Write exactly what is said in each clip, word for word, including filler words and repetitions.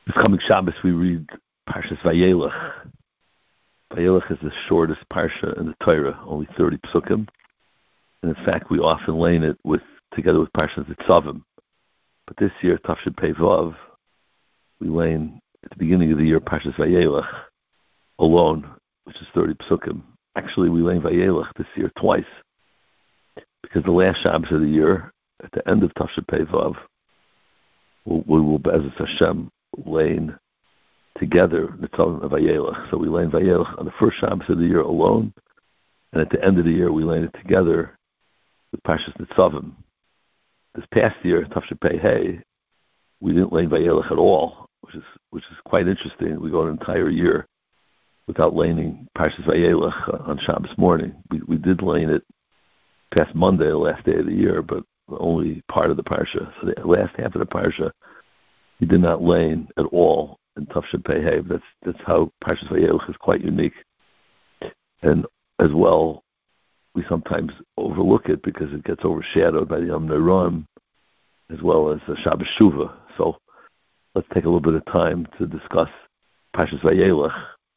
This coming Shabbos we read Parshas Vayelech. Vayelech is the shortest parsha in the Torah, only thirty psukim. And in fact, we often lane it with together with Parshas Nitzavim. But this year, Tafshin Pei Vav, we lane at the beginning of the year Parshas Vayelech alone, which is thirty psukim. Actually, we lane Vayelech this year twice, because the last Shabbos of the year, at the end of Tafshin Pei Vav, we will, Be'ezus Hashem, lane together Nitzavim and Vayelech. So we lane Vayelech on the first Shabbos of the year alone, and at the end of the year we lane it together with Parshas Nitzavim. This past year, Tafshin Pei Hey, we didn't lane Vayelech at all, which is which is quite interesting. We go an entire year without laning Parshas Vayelech on Shabbos morning. We we did lane it past Monday, the last day of the year, but only part of the parsha. So the last half of the parsha, we did not lane at all in Tafshin Pei Hey. That's that's how Parshas Vayelech is quite unique. And as well, we sometimes overlook it because it gets overshadowed by the Yom Noraim as well as the Shabbos Shuvah. So let's take a little bit of time to discuss Parshas Vayelech,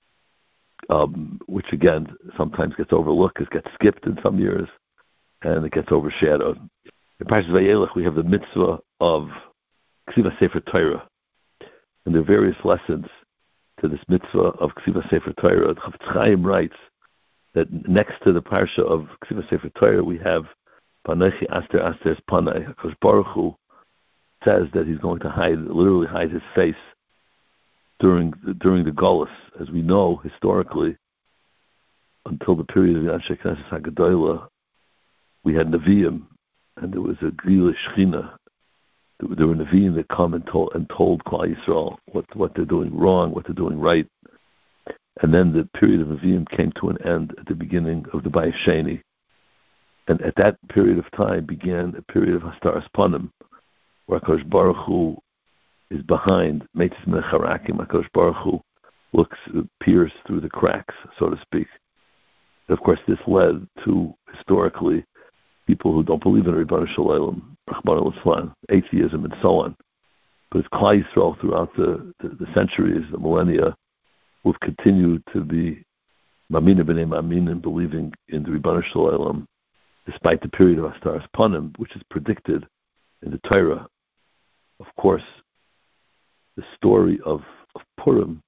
um, which again sometimes gets overlooked, it gets skipped in some years, and it gets overshadowed. In Parshas Vayelech, we have the mitzvah of Ksivas Sefer Torah, and there are various lessons to this mitzvah of Ksivas Sefer Torah. Chafetz Chaim writes that next to the parsha of Ksivas Sefer Torah, we have Panachi Aster Aster's Panai. HaKadosh Baruch Hu says that he's going to hide, literally hide his face during during the Golus. As we know, historically, until the period of Anshe Knesset HaGedolah, we had Nevi'im, and there was a Gila Shechina. There were Nevi'im that come and told, and told Klal Yisrael what, what they're doing wrong, what they're doing right. And then the period of Nevi'im came to an end at the beginning of the Bayis Sheni. And at that period of time began a period of Hastaras Panim, where HaKadosh Baruch Hu is behind Meitzis Mecharakim. HaKadosh Baruch Hu looks, peers through the cracks, so to speak. And of course, this led to, historically, people who don't believe in Ribbon Shalom, Rahman al-Islam, atheism, and so on. But it's Klal Yisrael throughout the, the, the centuries, the millennia, who've continued to be Maminim b'nei Maminim, believing in the Ribbon Shalom, despite the period of Hastaras Panim, which is predicted in the Torah. Of course, the story of, of Purim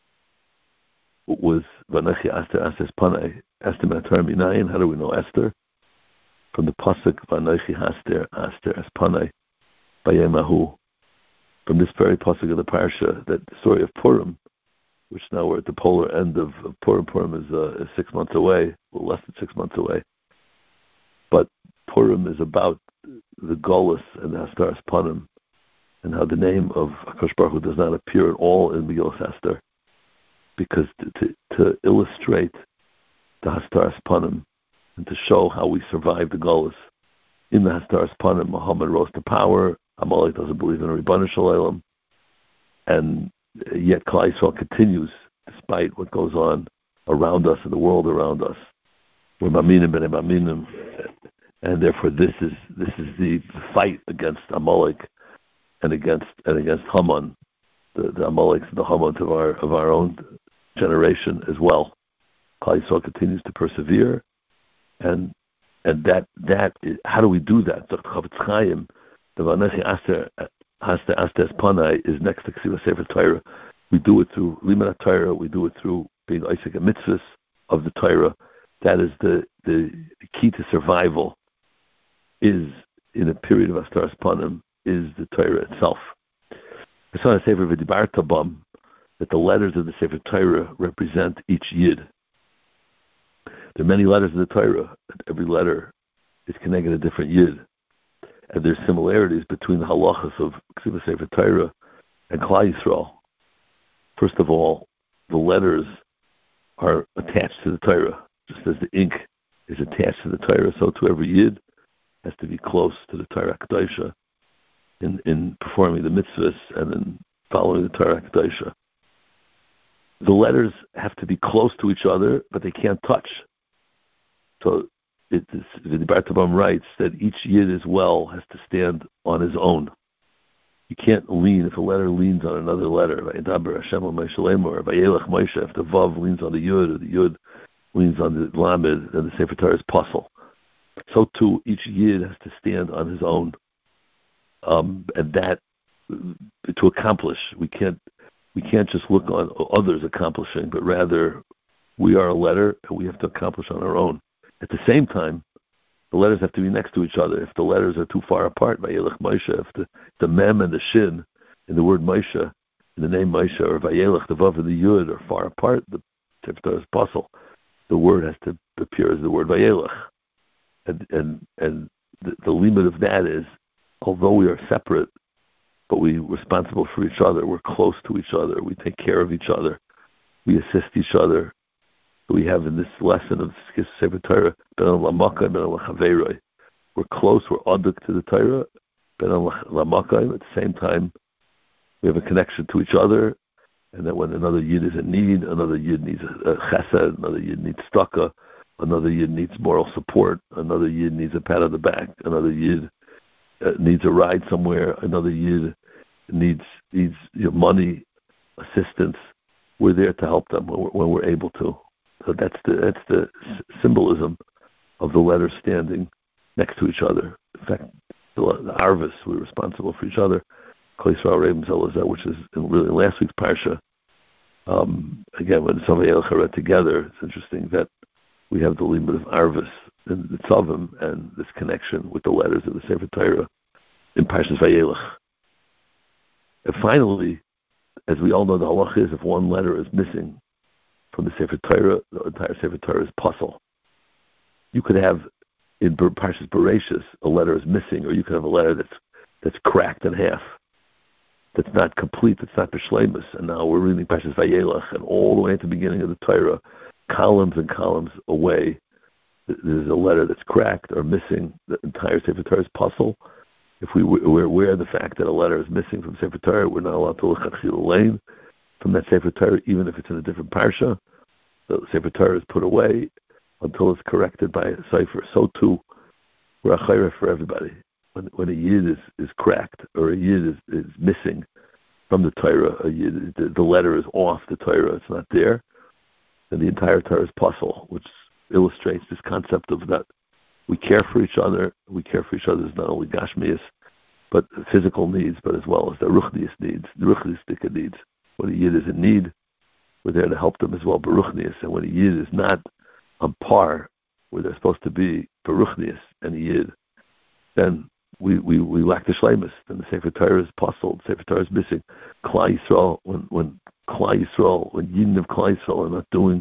was Vanachi Aster Aster's Panai, Esther Matar Minayin. How do we know Esther? From the pasuk Vanachi Aster Aster Es Panai Bayemahu. From this very pasuk of the parsha, that the story of Purim, which now we're at the polar end of, of Purim. Purim is, uh, is six months away, well, less than six months away. But Purim is about the Golus and the Hastaras Panim, and how the name of HaKadosh Baruch Hu does not appear at all in Megillas Esther, because to, to, to illustrate the Hastaras Panim and to show how we survived the Golus in the Hastaras Panim, Muhammad rose to power. Amalek doesn't believe in a Ribbon Shalom, and yet Klal Yisrael continues despite what goes on around us and the world around us. We're Maminim b'nei Maminim, and therefore this is this is the fight against Amalek and against and against Haman, the, the Amaleks and the Hamans of our of our own generation as well. Klal Yisrael continues to persevere, and and that that is, how do we do that? The Chafetz Chaim, the Vanachi Aster Aster Aster's Panai, is next to Ksivas Sefer Torah. We do it through Limud Torah. We do it through being Isaac and mitzvahs of the Torah. That is the, the, the key to survival. Is in a period of Hastaras Panim is the Torah itself. I saw in the Sefer V'dibarta Bam that the letters of the Sefer Torah represent each Yid. There are many letters in the Torah, and every letter is connected to a different Yid. And there's similarities between the halachas of Ksivas Sefer Torah and Klal Yisrael. First of all, the letters are attached to the Torah, just as the ink is attached to the Torah. So to every Yid has to be close to the Torah Kedosha in in performing the mitzvahs and in following the Torah Kedosha. The letters have to be close to each other, but they can't touch. So it is, the Bartabam writes that each Yid as well has to stand on his own. You can't lean if a letter leans on another letter. Vayedaber Hashem Moshe Lemor, Vayelech Moshe. If the Vav leans on the Yud, or the Yud leans on the Lamed, then the Sefer Torah is puzzle. So too, each Yid has to stand on his own, um, and that to accomplish. We can't we can't just look on others accomplishing, but rather we are a letter, and we have to accomplish on our own. At the same time, the letters have to be next to each other. If the letters are too far apart, Vayelech Moshe, if the, the Mem and the Shin in the word Moshe, in the name Moshe, or Vayelech, the Vav and the Yud are far apart, the Sefer Torah is puzzle. The word has to appear as the word Vayelech. And, and, and the, the limit of that is, although we are separate, but we're responsible for each other, we're close to each other, we take care of each other, we assist each other. We have in this lesson of Sefer Torah, Ben Lamaka, Ben Lachaveiroi. We're close, we're aduk to the Torah, Ben Lamaka. At the same time, we have a connection to each other, and that when another Yid is in need, another Yid needs a, a chesed, another Yid needs tzedakah, another Yid needs moral support, another Yid needs a pat on the back, another Yid uh, needs a ride somewhere, another Yid needs needs you know, money, assistance. We're there to help them when we're, when we're able to. So that's the that's the symbolism of the letters standing next to each other. In fact, the, the Arvis, we're responsible for each other. Klal Yisrael Reim Zelazah, which is in really last week's parsha. Um, again, when some Vayelech are read together, it's interesting that we have the limit of Arvis and the Tzavim and this connection with the letters of the Sefer Torah in Parshas Vayelech. And finally, as we all know, the halach is if one letter is missing from the Sefer Torah, the entire Sefer Torah is puzzle. You could have in Parshas Bereshis a letter is missing, or you could have a letter that's that's cracked in half, that's not complete, that's not b'shleimus. And now we're reading Parshas Vayelech, and all the way at the beginning of the Torah, columns and columns away, there's a letter that's cracked or missing. The entire Sefer Torah is puzzle. If we, we're aware of the fact that a letter is missing from Sefer Torah, we're not allowed to look at Chilul from that Sefer Torah, even if it's in a different parsha. The Sefer Torah is put away until it's corrected by a cipher. So too, we're a chayre for everybody. When when a yid is, is cracked or a yid is, is missing from the Torah, a yid, the, the letter is off the Torah, it's not there, then the entire Torah is puzzle, which illustrates this concept of that we care for each other. We care for each other's not only gashmias, but physical needs, but as well as the ruchnius needs, the ruchniistika needs. When a yid is in need, we're there to help them as well, baruchnius. And when a yid is not on par where they're supposed to be, baruchnius, and a yid, then we, we, we lack the shleimus. Then the Sefer Torah is puzzled, the Sefer Torah is missing. Klal Yisrael, when, when Klal Yisrael, when yidin of Klal Yisrael are not doing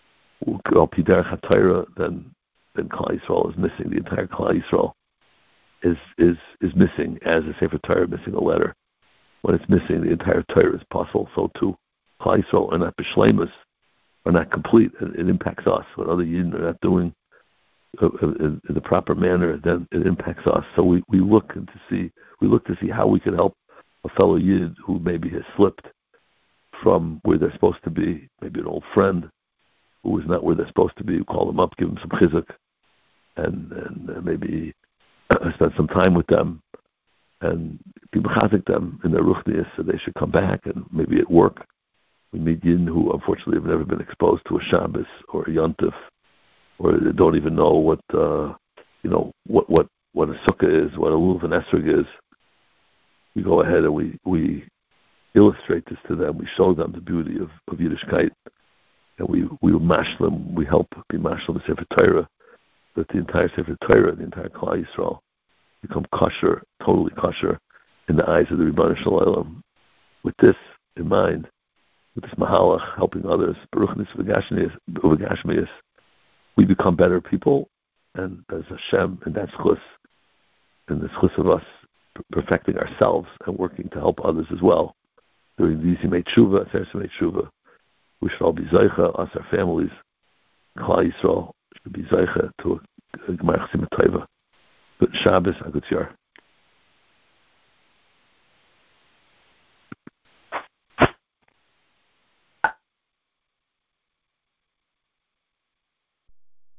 al pi derech haTorah, then then Klal Yisrael is missing. The entire Klal Yisrael is is is missing, as the Sefer Torah missing a letter. When it's missing, the entire Torah is puzzle. So too, Klal Yisrael are not b'shleimus, are not complete. It, it impacts us. When other yidden are not doing uh, in, in the proper manner, then it impacts us. So we, we look to see we look to see how we can help a fellow yid who maybe has slipped from where they're supposed to be. Maybe an old friend who is not where they're supposed to be. We call them up, give them some chizuk, and and uh, maybe spend some time with them, and be mechazik them in their ruchnius, so they should come back. And maybe at work, we meet yin who unfortunately have never been exposed to a Shabbos or a Yontif, or they don't even know what uh, you know what what what a sukkah is, what a lulav and esrog is. We go ahead and we we illustrate this to them. We show them the beauty of, of Yiddishkeit, and we we mash them. We help be mash them the Sefer Torah, that the entire Sefer Torah, the entire Klal Yisrael, become kosher, totally kosher, in the eyes of the Rebbeinu Shalom. With this in mind, with this mahalach, helping others, baruchnis v'gashmias, we become better people, and as Hashem, and that's chus, and the chus of us perfecting ourselves and working to help others as well. During these Yimei Tshuva, Aseret Yimei Tshuva, we should all be zeicha, us, our families, Klal Yisrael should be zeicha to a Gemar Chasima Tova. But Shabbos, a good year.